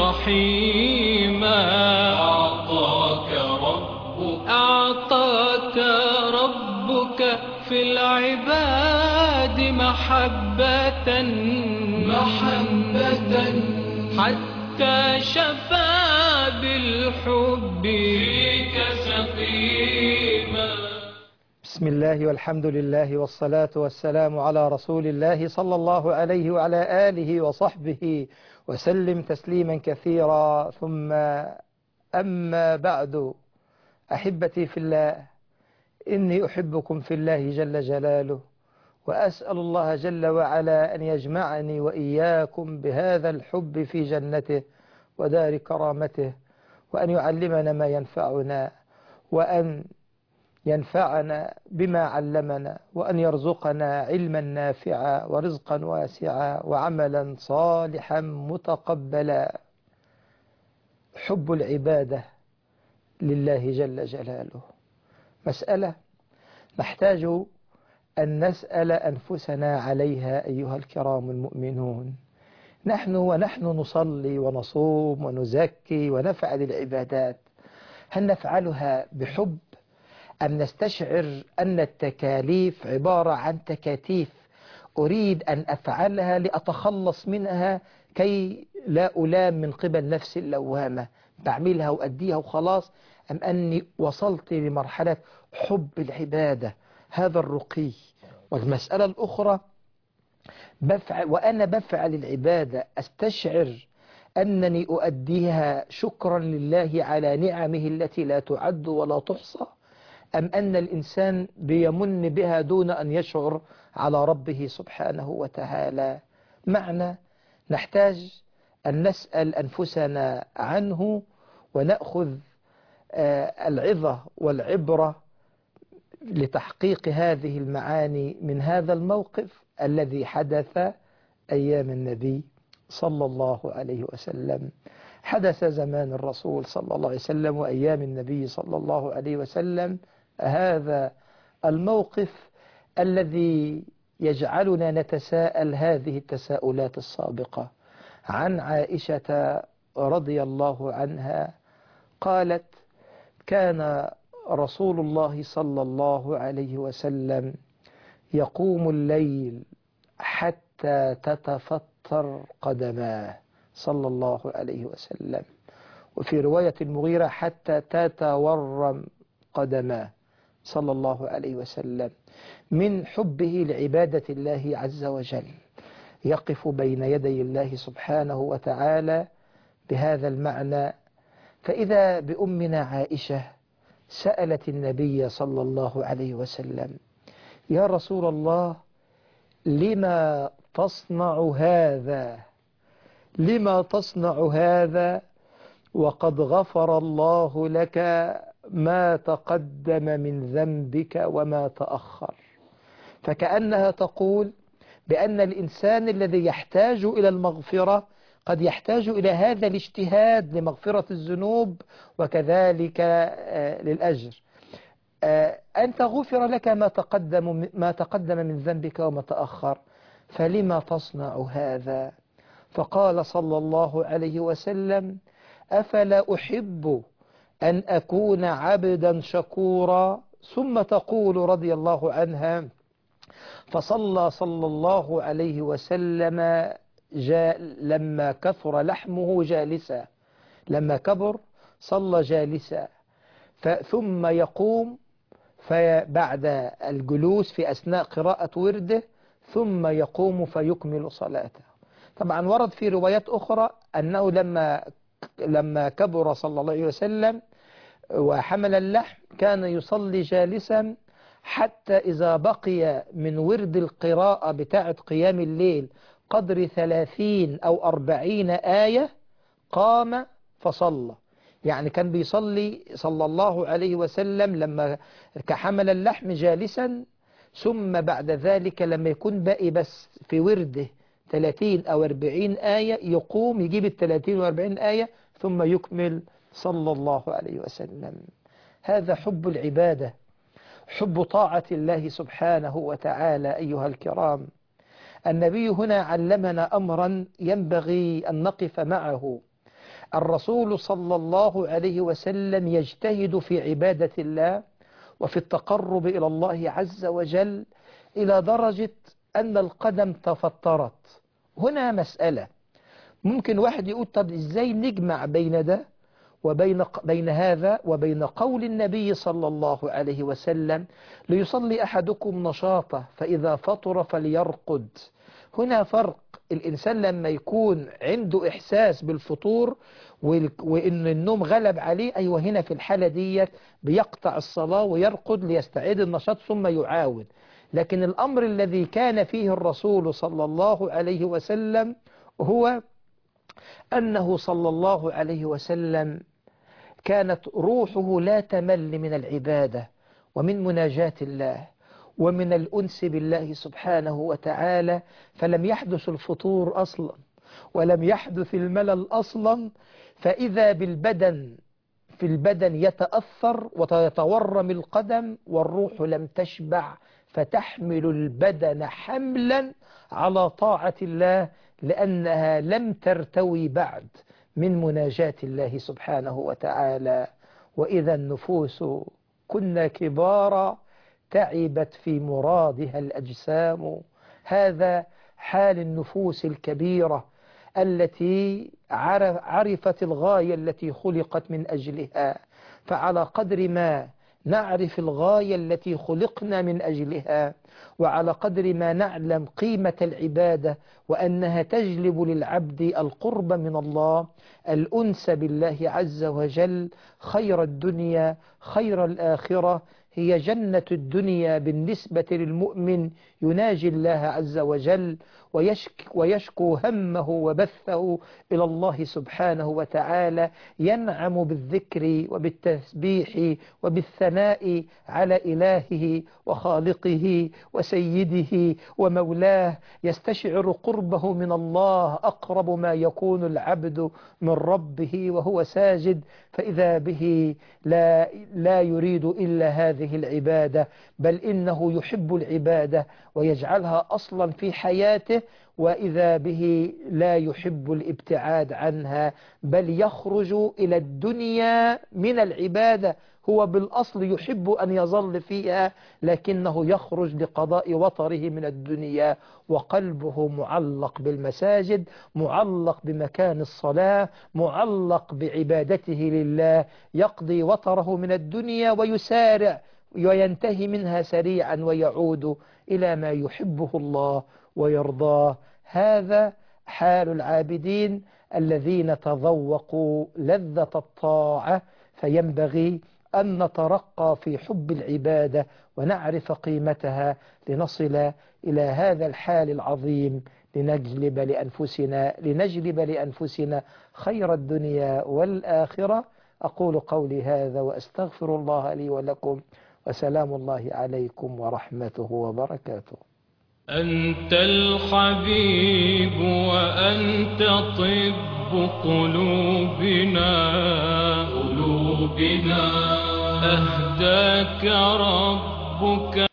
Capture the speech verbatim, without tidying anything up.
رحيما. أعطاك ربك أعطاك ربك في العباد محبة محبة حتى شفى بالحب فيك سقيما. بسم الله والحمد لله والصلاة والسلام على رسول الله صلى الله عليه وعلى آله وصحبه وسلم تسليما كثيرا. ثم أما بعد، أحبتي في الله، إني أحبكم في الله جل جلاله، وأسأل الله جل وعلا أن يجمعني وإياكم بهذا الحب في جنته ودار كرامته، وأن يعلمنا ما ينفعنا، وأن ينفعنا بما علمنا، وأن يرزقنا علما نافعا ورزقا واسعا وعملا صالحا متقبلا. حب العبادة لله جل جلاله مسألة نحتاج أن نسأل أنفسنا عليها أيها الكرام المؤمنون. نحن ونحن نصلي ونصوم ونزكي ونفعل العبادات، هل نفعلها بحب أم نستشعر أن التكاليف عبارة عن تكاتيف أريد أن أفعلها لأتخلص منها كي لا ألام من قبل نفسي اللوامة، بعملها وأديها وخلاص؟ أم أني وصلت لمرحلة حب العبادة، هذا الرقي؟ والمسألة الأخرى، بفعل وأنا بفعل العبادة أستشعر أنني أؤديها شكرا لله على نعمه التي لا تعد ولا تحصى، أم أن الإنسان بيمن بها دون أن يشعر على ربه سبحانه وتعالى؟ معنى نحتاج أن نسأل أنفسنا عنه ونأخذ العظة والعبرة لتحقيق هذه المعاني من هذا الموقف الذي حدث أيام النبي صلى الله عليه وسلم. حدث زمان الرسول صلى الله عليه وسلم وأيام النبي صلى الله عليه وسلم هذا الموقف الذي يجعلنا نتساءل هذه التساؤلات السابقة. عن عائشة رضي الله عنها قالت: كان رسول الله صلى الله عليه وسلم يقوم الليل حتى تتفطر قدماه صلى الله عليه وسلم، وفي رواية المغيرة حتى تتورم قدماه صلى الله عليه وسلم، من حبه لعبادة الله عز وجل، يقف بين يدي الله سبحانه وتعالى بهذا المعنى. فإذا بأمنا عائشة سألت النبي صلى الله عليه وسلم: يا رسول الله، لما تصنع هذا؟ لما تصنع هذا وقد غفر الله لك ما تقدم من ذنبك وما تأخر؟ فكأنها تقول بأن الإنسان الذي يحتاج إلى المغفرة قد يحتاج إلى هذا الاجتهاد لمغفرة الذنوب وكذلك للأجر. أنت غفر لك ما تقدم ما تقدم من ذنبك وما تأخر، فلما تصنع هذا؟ فقال صلى الله عليه وسلم: أفلا أحب أن أكون عبدا شكورا؟ ثم تقول رضي الله عنها: فصلى صلى الله عليه وسلم جاء لما كثر لحمه جالسا، لما كبر صلى جالسا، ثم يقوم بعد الجلوس في أثناء قراءة ورده، ثم يقوم فيكمل صلاته. طبعا ورد في روايات أخرى أنه لما لما كبر صلى الله عليه وسلم وحمل اللحم كان يصلي جالسا حتى إذا بقي من ورد القراءة بتاعة قيام الليل قدر ثلاثين أو أربعين آية قام فصلى. يعني كان بيصلي صلى الله عليه وسلم لما كحمل اللحم جالسا، ثم بعد ذلك لما يكون باقي بس في ورده ثلاثين أو أربعين آية يقوم يجيب الثلاثين وأربعين آية ثم يكمل صلى الله عليه وسلم. هذا حب العبادة، حب طاعة الله سبحانه وتعالى. أيها الكرام، النبي هنا علمنا أمرا ينبغي أن نقف معه. الرسول صلى الله عليه وسلم يجتهد في عبادة الله وفي التقرب إلى الله عز وجل إلى درجة أن القدم تفطرت. هنا مسألة ممكن واحد يقول طب إزاي نجمع بين ده وبين بين هذا وبين قول النبي صلى الله عليه وسلم ليصلي أحدكم نشاطه فإذا فطر فليرقد. هنا فرق. الإنسان لما يكون عنده إحساس بالفطور وإن النوم غلب عليه، أيوة هنا في الحالة دي بيقطع الصلاة ويرقد ليستعيد النشاط ثم يعاود. لكن الأمر الذي كان فيه الرسول صلى الله عليه وسلم هو أنه صلى الله عليه وسلم كانت روحه لا تمل من العبادة ومن مناجاة الله ومن الأنس بالله سبحانه وتعالى، فلم يحدث الفطور أصلا ولم يحدث الملل أصلا. فإذا بالبدن في البدن يتأثر ويتورم القدم والروح لم تشبع، فتحمل البدن حملا على طاعة الله لأنها لم ترتوي بعد من مناجاة الله سبحانه وتعالى. وإذا النفوس كنا كبارا تعبت في مرادها الأجسام. هذا حال النفوس الكبيرة التي عرفت الغاية التي خلقت من أجلها. فعلى قدر ما نعرف الغاية التي خلقنا من أجلها وعلى قدر ما نعلم قيمة العبادة وأنها تجلب للعبد القرب من الله، الأنس بالله عز وجل، خير الدنيا خير الآخرة، هي جنة الدنيا بالنسبة للمؤمن يناجي الله عز وجل ويشك ويشكو همه وبثه إلى الله سبحانه وتعالى، ينعم بالذكر وبالتسبيح وبالثناء على إلهه وخالقه وسيده ومولاه، يستشعر قربه من الله أقرب ما يكون العبد من ربه وهو ساجد، فإذا به لا, لا يريد إلا هذه العبادة، بل إنه يحب العبادة ويجعلها أصلا في حياته، وإذا به لا يحب الابتعاد عنها بل يخرج إلى الدنيا من العبادة. هو بالأصل يحب أن يظل فيها لكنه يخرج لقضاء وطره من الدنيا وقلبه معلق بالمساجد، معلق بمكان الصلاة، معلق بعبادته لله، يقضي وطره من الدنيا ويسارع وينتهي منها سريعا ويعود إلى ما يحبه الله ويرضاه. هذا حال العابدين الذين تذوقوا لذة الطاعة. فينبغي أن نترقى في حب العبادة ونعرف قيمتها لنصل إلى هذا الحال العظيم، لنجلب لأنفسنا لنجلب لأنفسنا خير الدنيا والآخرة. أقول قولي هذا وأستغفر الله لي ولكم، وسلام الله عليكم ورحمته وبركاته. أنت الحبيب وأنت طب قلوبنا قلوبنا أهداك ربك